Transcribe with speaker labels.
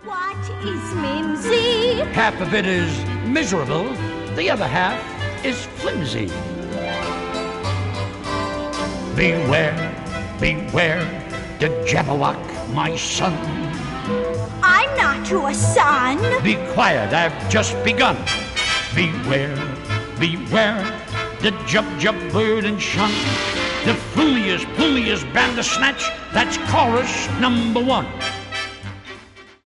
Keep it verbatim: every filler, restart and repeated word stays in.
Speaker 1: What is mimsy?
Speaker 2: Half of it is miserable, the other half is flimsy. Beware, beware, the Jabberwock, my son.
Speaker 1: I'm not your son.
Speaker 2: Be quiet, I've just begun. Beware, beware, the Jub-Jub bird and shun. The flumiest, plumiest bandersnatch, that's chorus number one.